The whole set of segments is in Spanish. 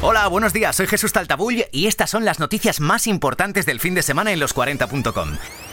Hola, buenos días, soy Jesús Taltabull y estas son las noticias más importantes del fin de semana en los40.com.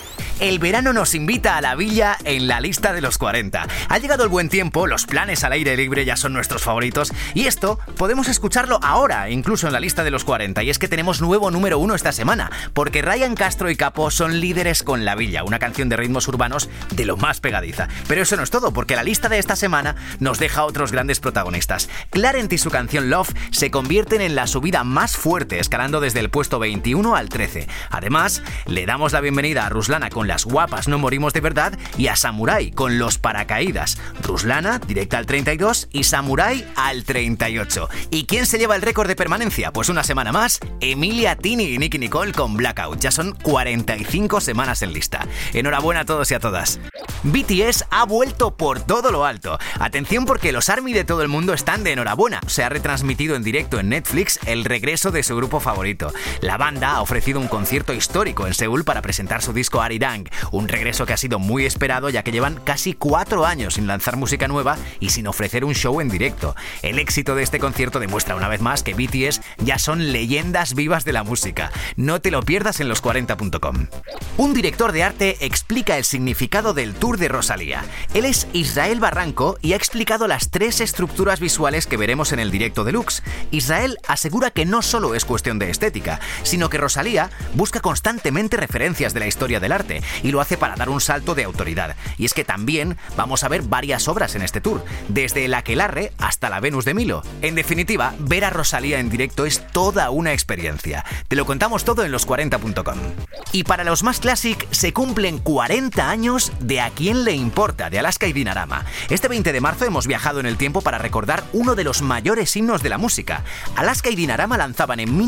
El verano nos invita a la villa en la lista de los 40. Ha llegado el buen tiempo, los planes al aire libre ya son nuestros favoritos y esto podemos escucharlo ahora, incluso en la lista de los 40. Y es que tenemos nuevo número 1 esta semana, porque Ryan Castro y Capo son líderes con La Villa, una canción de ritmos urbanos de lo más pegadiza. Pero eso no es todo, porque la lista de esta semana nos deja otros grandes protagonistas. Clarent y su canción Love se convierten en la subida más fuerte, escalando desde el puesto 21 al 13. Además, le damos la bienvenida a Ruslana con Las guapas no morimos de verdad y a Samurai con Los paracaídas. Ruslana directa al 32 y Samurai al 38. ¿Y quién se lleva el récord de permanencia? Pues una semana más, Emilia Tini y Nicki Nicole con Blackout. Ya son 45 semanas en lista. Enhorabuena a todos y a todas. BTS ha vuelto por todo lo alto. Atención porque los ARMY de todo el mundo están de enhorabuena. Se ha retransmitido en directo en Netflix el regreso de su grupo favorito. La banda ha ofrecido un concierto histórico en Seúl para presentar su disco Arirang, un regreso que ha sido muy esperado ya que llevan casi 4 años sin lanzar música nueva y sin ofrecer un show en directo. El éxito de este concierto demuestra una vez más que BTS ya son leyendas vivas de la música. No te lo pierdas en los40.com. Un director de arte explica el significado del tour de Rosalía. Él es Israel Barranco y ha explicado las 3 estructuras visuales que veremos en el directo deluxe. Israel asegura que no solo es cuestión de estética, sino que Rosalía busca constantemente referencias de la historia del arte y lo hace para dar un salto de autoridad. Y es que también vamos a ver varias obras en este tour, desde el Aquelarre hasta la Venus de Milo. En definitiva, ver a Rosalía en directo es toda una experiencia. Te lo contamos todo en los40.com. Y para los más classic, se cumplen 40 años de A quién le importa, de Alaska y Dinarama. Este 20 de marzo hemos viajado en el tiempo para recordar uno de los mayores himnos de la música. Alaska y Dinarama lanzaban en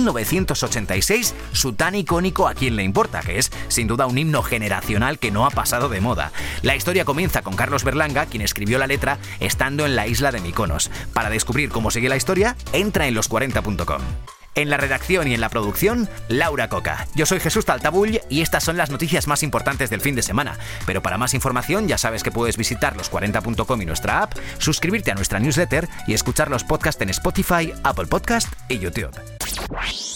1986 su tan icónico A quién le importa, que es sin duda un himno generacional que no ha pasado de moda. La historia comienza con Carlos Berlanga, quien escribió la letra estando en la isla de Mykonos. Para descubrir cómo sigue la historia, entra en los40.com. En la redacción y en la producción, Laura Coca. Yo soy Jesús Taltabull y estas son las noticias más importantes del fin de semana. Pero para más información ya sabes que puedes visitar los40.com y nuestra app, suscribirte a nuestra newsletter y escuchar los podcasts en Spotify, Apple Podcast y YouTube.